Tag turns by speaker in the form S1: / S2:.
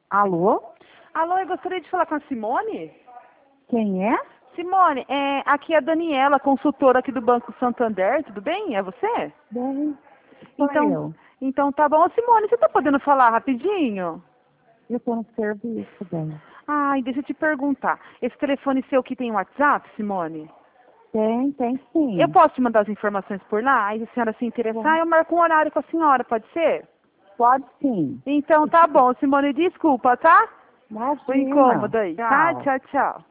S1: Alô?
S2: Alô, eu gostaria de falar com a Simone?
S1: Quem é?
S2: Simone, aqui é a Daniela, consultora aqui do Banco Santander, tudo bem? É você?
S1: Bem, sou
S2: Então,
S1: eu.
S2: então tá bom. Ô, Simone, você tá podendo falar rapidinho?
S1: Eu tô no serviço, bem.
S2: Ai, deixa eu te perguntar. Esse telefone seu aqui tem WhatsApp, Simone?
S1: Tem
S2: Eu
S1: sim.
S2: posso te mandar as informações por lá? Aí se a senhora se interessar,
S1: Bom,
S2: eu marco um horário com a senhora, pode ser?
S1: pode sim.
S2: Então tá bom, Simone, desculpa, tá? O
S1: Imagina.
S2: incômodo aí, tá?
S1: Tchau.
S2: Tchau, tchau.